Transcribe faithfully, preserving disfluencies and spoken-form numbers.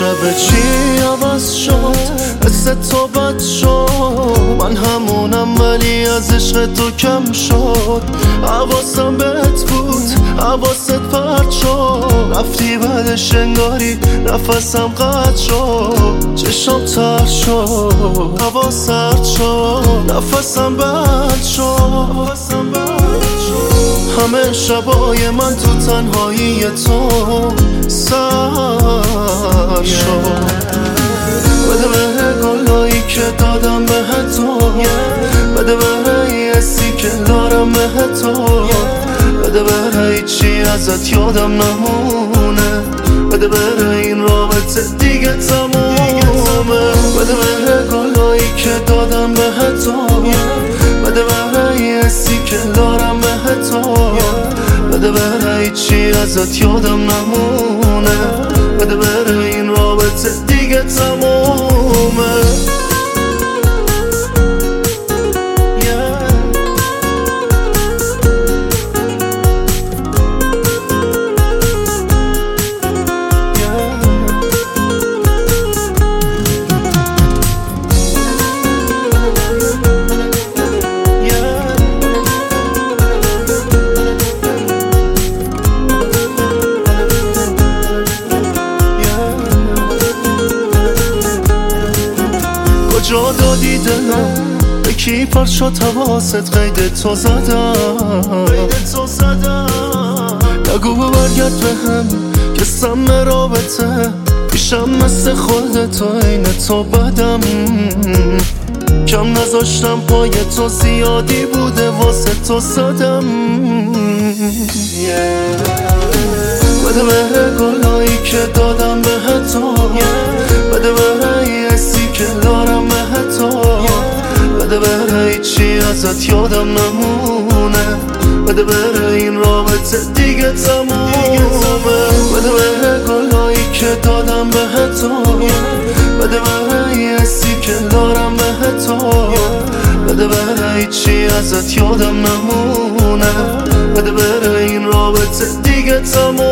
شب چی عوض شد، حس تو بد شد، من همونم ولی از عشق تو کم شد. حواسم بهت بود، حواست پرت شد، رفتی بعدش انگاری نفسم قطع شد. چشم تر شد، هوا سرد شد، نفسم بد شد. همه شبای من تو تنهایی تو سر شد. بده به گلایی که دادم به تو، بده به ای حسی که دارم به تو، بده به هیچی ازت یادم نمونه، بده به این رابطه دیگه تمومه. بده به گلایی که دادم به تو، بده به ای حسی که دارم به تو، بده به هیچی ازت یادم نمونه، بده به این رابطه دیگه تمومه. کجا دادی دلم، به کی پر شد حواست، قید تو زدم نگو برگرد به هم که سم رابطه پیشم مثل خود تو، این تو بدم کم نذاشتم، پای تو زیادی بوده واسه تو زدم. بده به گلایی که دادم به تو، بده به ای حسی که دارم به تو، بده به هیچی ازت یادم نمونه، بده به این رابطه دیگه تمومه. بده به گلایی که دادم به تو، بده به ای حسی که دارم به تو، بده به هیچی ازت یادم نمونه، بده به این رابطه دیگه تمومه.